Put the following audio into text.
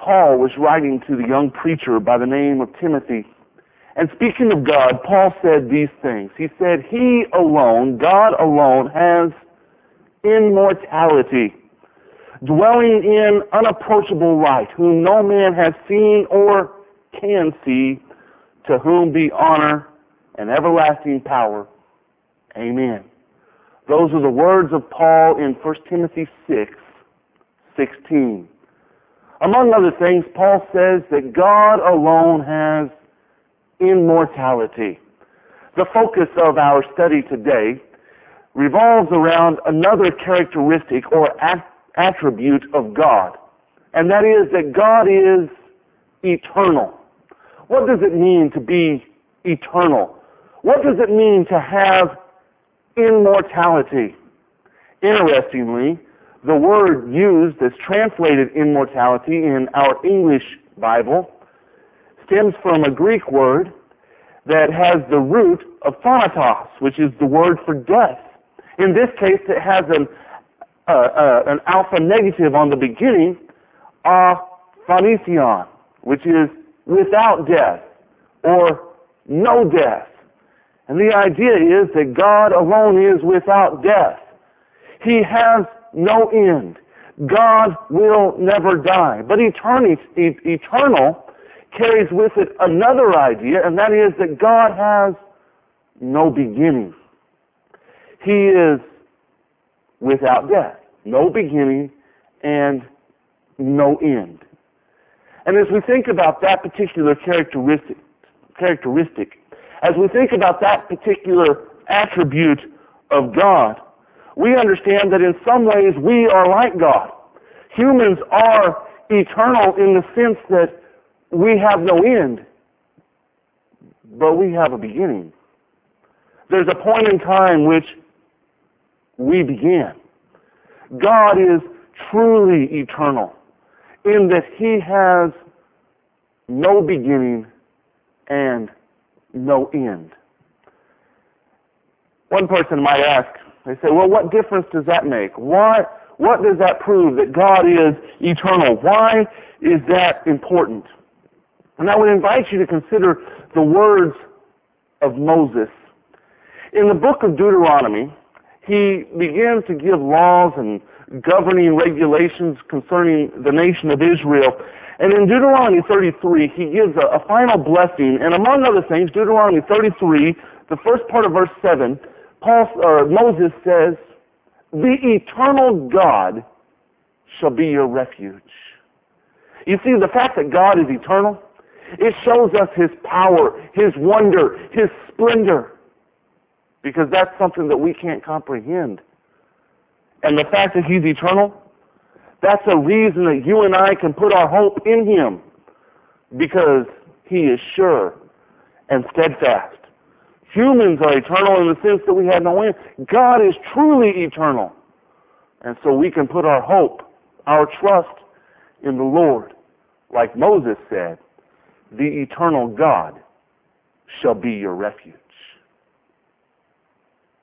Paul was writing to the young preacher by the name of Timothy. And speaking of God, Paul said these things. He said, He alone, God alone, has immortality, dwelling in unapproachable light, whom no man has seen or can see, to whom be honor and everlasting power. Amen. Those are the words of Paul in 1 Timothy 6:16. Among other things, Paul says that God alone has immortality. The focus of our study today revolves around another characteristic or attribute of God, and that is that God is eternal. What does it mean to be eternal? What does it mean to have immortality? Interestingly, the word used as translated immortality in our English Bible stems from a Greek word that has the root of thanatos, which is the word for death. In this case, it has an alpha negative on the beginning, aphanesion, which is without death or no death. And the idea is that God alone is without death. He has no end. God will never die. But eternal carries with it another idea, and that is that God has no beginning. He is without death, no beginning, and no end. And as we think about that particular characteristic, as we think about that particular attribute of God, we understand that in some ways we are like God. Humans are eternal in the sense that we have no end, but we have a beginning. There's a point in time which we began. God is truly eternal in that He has no beginning and no end. One person might ask, they say, well, what difference does that make? What does that prove that God is eternal? Why is that important? And I would invite you to consider the words of Moses. In the book of Deuteronomy, he begins to give laws and governing regulations concerning the nation of Israel. And in Deuteronomy 33, he gives a final blessing. And among other things, Deuteronomy 33, the first part of verse 7, Moses says, "The eternal God shall be your refuge." You see, the fact that God is eternal, it shows us His power, His wonder, His splendor, because that's something that we can't comprehend. And the fact that He's eternal, that's a reason that you and I can put our hope in Him, because He is sure and steadfast. Humans are eternal in the sense that we have no end. God is truly eternal. And so we can put our hope, our trust in the Lord. Like Moses said, "The eternal God shall be your refuge."